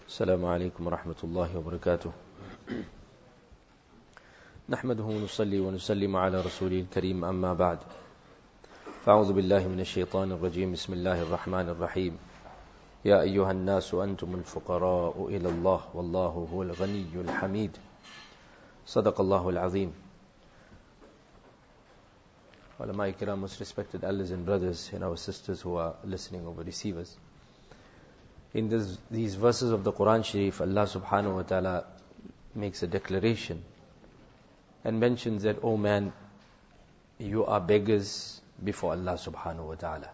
السلام عليكم ورحمة الله وبركاته. نحمده ونصلي ونسلم على رسوله الكريم، أما بعد، فأعوذ بالله من الشيطان الرجيم. بسم الله الرحمن الرحيم. يا أيها الناس أنتم الفقراء إلى الله والله هو الغني الحميد. صدق الله العظيم. Ulama Ikram, most respected elders and brothers and our sisters who are listening over receivers. In these verses of the Quran Sharif, Allah subhanahu wa ta'ala makes a declaration and mentions that, O man, you are beggars before Allah subhanahu wa ta'ala.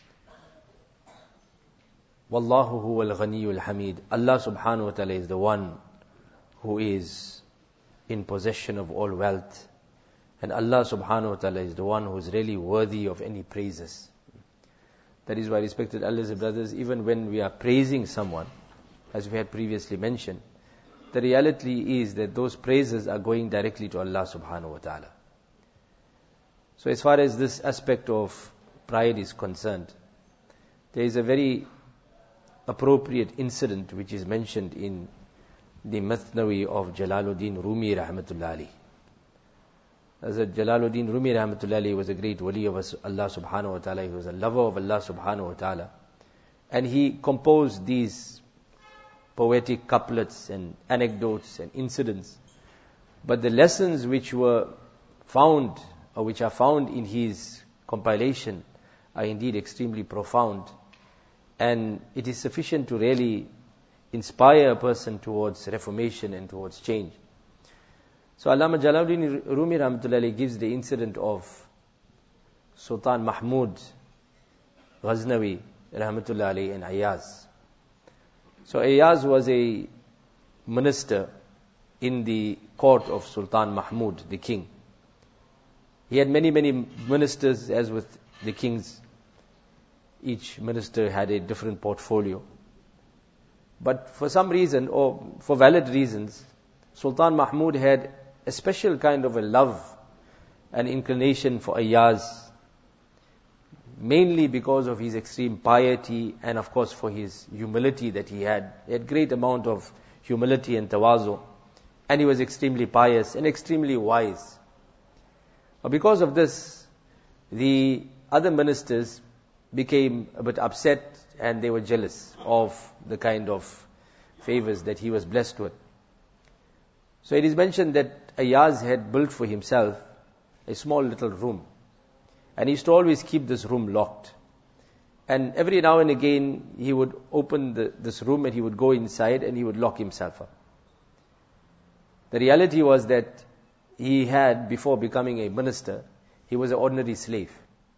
Wallahu huwal ghaniyul hamid. Allah subhanahu wa ta'ala is the one who is in possession of all wealth. And Allah subhanahu wa ta'ala is the one who is really worthy of any praises. That is why, respected elders and brothers, even when we are praising someone, as we had previously mentioned, the reality is that those praises are going directly to Allah subhanahu wa ta'ala. So as far as this aspect of pride is concerned, there is a very appropriate incident which is mentioned in the Mathnawi of Jalaluddin Rumi rahmatullah alayhi. Hazrat Jalaluddin Rumi rahmatullah alayhi was a great wali of Allah subhanahu wa ta'ala. He was a lover of Allah subhanahu wa ta'ala. And he composed these poetic couplets and anecdotes and incidents. But the lessons which were found, or which are found in his compilation, are indeed extremely profound. And it is sufficient to really inspire a person towards reformation and towards change. So Allama Jalaluddin Rumi rahmatullahi gives the incident of Sultan Mahmud Ghaznavi rahmatullahi and Ayaz. So Ayaz was a minister in the court of Sultan Mahmud, the king. He had many ministers, as with the kings. Each minister had a different portfolio. But for some reason, or for valid reasons, Sultan Mahmud had a special kind of a love and inclination for Ayaz, mainly because of his extreme piety and of course for his humility that he had. He had great amount of humility and tawazu, and he was extremely pious and extremely wise. But because of this, the other ministers became a bit upset and they were jealous of the kind of favors that he was blessed with. So it is mentioned that Ayaz had built for himself a small little room. And he used to always keep this room locked. And every now and again, he would open this room and he would go inside and he would lock himself up. The reality was that he had, before becoming a minister, he was an ordinary slave.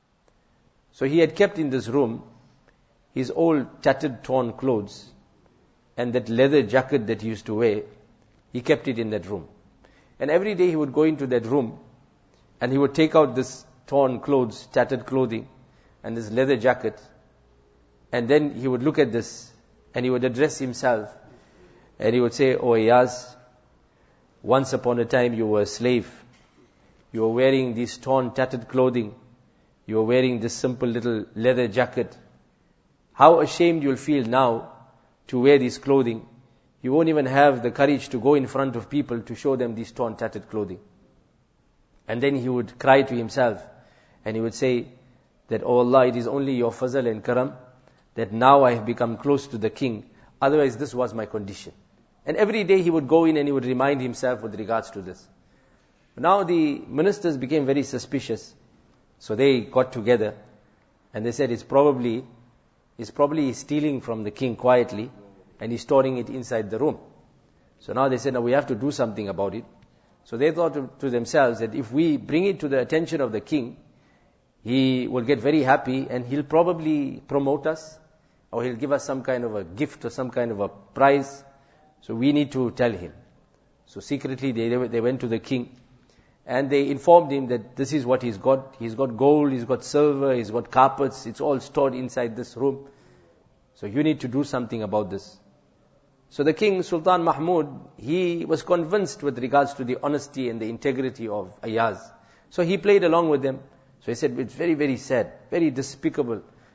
So he had kept in this room his old tattered, torn clothes and that leather jacket that he used to wear. He kept it in that room. And every day he would go into that room and he would take out this torn clothes, tattered clothing and this leather jacket, and then he would look at this and he would address himself and he would say, "Oh Ayaz, once upon a time you were a slave. You were wearing these torn, tattered clothing. You were wearing this simple little leather jacket. How ashamed you'll feel now to wear this clothing. You won't even have the courage to go in front of people to show them these torn, tattered clothing." And then he would cry to himself and he would say that, "Oh Allah, it is only your fazal and karam that now I have become close to the king. Otherwise this was my condition." And every day he would go in and he would remind himself with regards to this. Now the ministers became very suspicious. So they got together and they said, he's probably stealing from the king quietly and he's storing it inside the room. So now they said, "Now we have to do something about it." So they thought to themselves that if we bring it to the attention of the king, he will get very happy and he'll probably promote us, or he'll give us some kind of a gift or some kind of a prize. So we need to tell him. So secretly they went to the king and they informed him that this is what he's got. He's got gold, he's got silver, he's got carpets, it's all stored inside this room. So you need to do something about this. So the king, Sultan Mahmud, he was convinced with regards to the honesty and the integrity of Ayaz. So he played along with them. So he said, "It's very, very sad, very despicable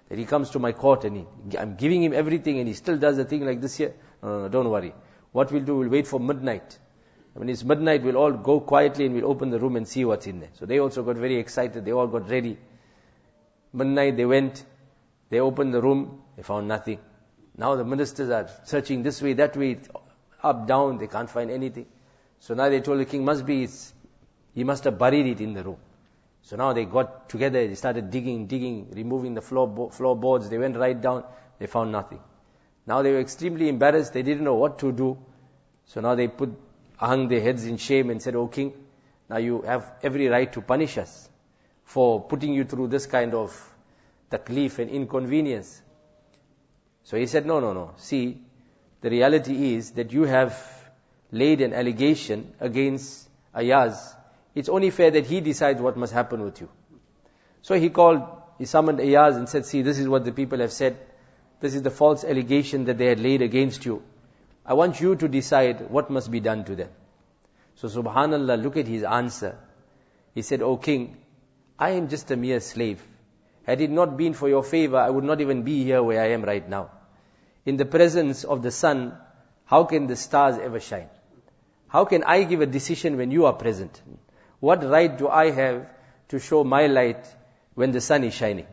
that he comes to my court and I'm giving him everything and he still does a thing like this here. No, don't worry. What we'll do, we'll wait for midnight. When it's midnight, we'll all go quietly and we'll open the room and see what's in there. So they also got very excited. They all got ready. Midnight, they went. They opened the room. They found nothing. Now the ministers are searching this way, that way, up, down. They can't find anything. So now they told the king, he must have buried it in the room. So now they got together. They started digging, removing the floorboards. They went right down. They found nothing. Now they were extremely embarrassed. They didn't know what to do. So now they hung their heads in shame and said, "O king, now you have every right to punish us for putting you through this kind of taklif and inconvenience." So he said, No. See, the reality is that you have laid an allegation against Ayaz. It's only fair that he decides what must happen with you. So he summoned Ayaz and said, "See, this is what the people have said. This is the false allegation that they had laid against you. I want you to decide what must be done to them." So subhanallah, look at his answer. He said, "O king, I am just a mere slave. Had it not been for your favor, I would not even be here where I am right now. In the presence of the sun, how can the stars ever shine? How can I give a decision when you are present? What right do I have to show my light when the sun is shining?"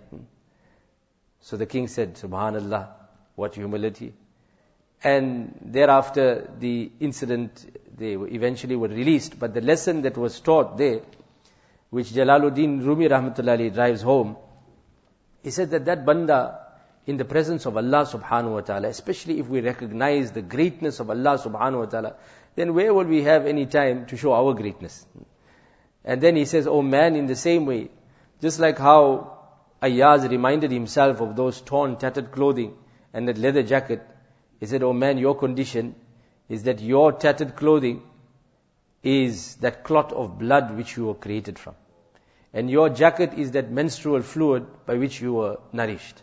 So the king said, subhanallah, what humility. And thereafter, the incident, they eventually were released. But the lesson that was taught there, which Jalaluddin Rumi rahmatullahi drives home, he said that banda, in the presence of Allah subhanahu wa ta'ala, especially if we recognize the greatness of Allah subhanahu wa ta'ala, then where will we have any time to show our greatness? And then he says, "Oh man, in the same way, just like how Ayaz reminded himself of those torn, tattered clothing and that leather jacket, he said, "Oh man, your condition is that your tattered clothing is that clot of blood which you were created from. And your jacket is that menstrual fluid by which you were nourished."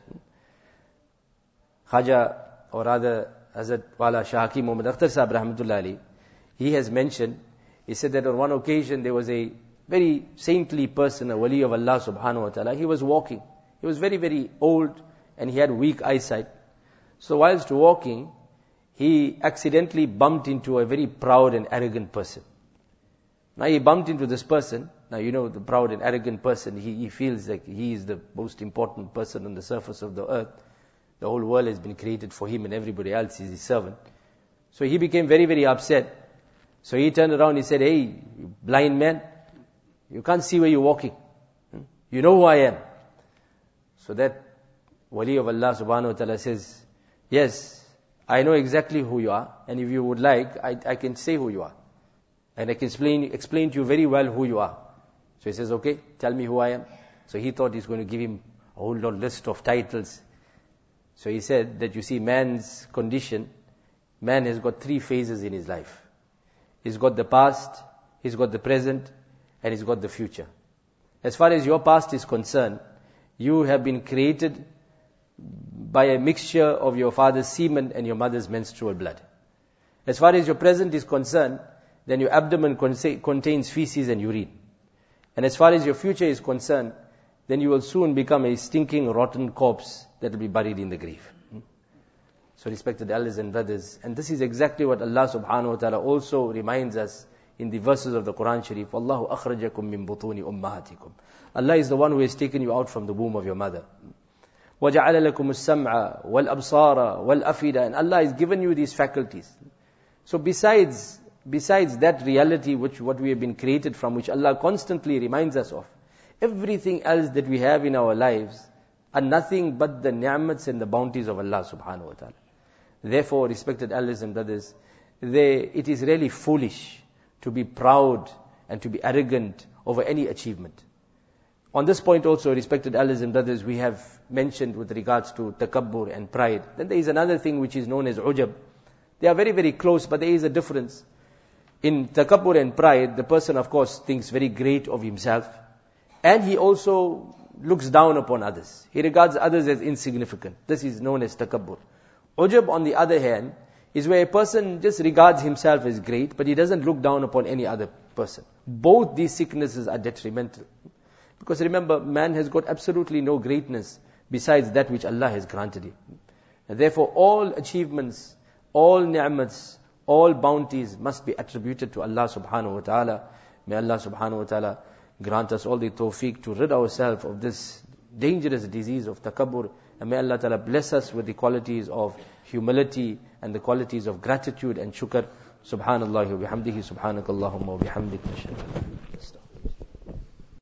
Khaja, or rather Hazrat Wala Shah Hakim Muhammad Akhtar Sahib rahmatullah alayhi, he has mentioned, he said that on one occasion there was a very saintly person, a wali of Allah subhanahu wa ta'ala. He was walking. He was very, very old and he had weak eyesight. So whilst walking, he accidentally bumped into a very proud and arrogant person. Now he bumped into this person. Now you know the proud and arrogant person, he feels like he is the most important person on the surface of the earth. The whole world has been created for him and everybody else is his servant. So he became very, very upset. So he turned around and he said, "Hey, you blind man, you can't see where you're walking. You know who I am." So that wali of Allah subhanahu wa ta'ala says, "Yes, I know exactly who you are, and if you would like, I can say who you are. And I can explain to you very well who you are." So he says, "Okay, tell me who I am." So he thought he's going to give him a whole list of titles. So he said that you see man's condition, man has got 3 phases in his life. He's got the past, he's got the present, and he's got the future. As far as your past is concerned, you have been created by a mixture of your father's semen and your mother's menstrual blood. As far as your present is concerned, then your abdomen contains feces and urine. And as far as your future is concerned, then you will soon become a stinking, rotten corpse that will be buried in the grave. So respected elders and brothers, and this is exactly what Allah subhanahu wa ta'ala also reminds us in the verses of the Quran Sharif. "Wallahu akhrajakum min butuni ummahatikum." Allah is the one who has taken you out from the womb of your mother. وَجَعَلَ لَكُمُ السَّمْعَ وَالْأَبْصَارَ وَالْأَفِدَةَ, and Allah has given you these faculties. So besides that reality what we have been created from, which Allah constantly reminds us of, everything else that we have in our lives are nothing but the ni'mats and the bounties of Allah subhanahu wa ta'ala. Therefore, respected elders and brothers, it is really foolish to be proud and to be arrogant over any achievement. On this point also, respected elders and brothers, we have mentioned with regards to takabbur and pride. Then there is another thing which is known as ujab. They are very, very close, but there is a difference. In takabbur and pride, the person of course thinks very great of himself, and he also looks down upon others. He regards others as insignificant. This is known as takabbur. Ujab, on the other hand, is where a person just regards himself as great, but he doesn't look down upon any other person. Both these sicknesses are detrimental. Because remember, man has got absolutely no greatness besides that which Allah has granted him. And therefore all achievements, all ni'mats, all bounties must be attributed to Allah subhanahu wa ta'ala. May Allah subhanahu wa ta'ala grant us all the tawfiq to rid ourselves of this dangerous disease of takabbur. And may Allah ta'ala bless us with the qualities of humility and the qualities of gratitude and shukr. Subhanallah wa bihamdihi, subhanakallahumma wa bihamdik.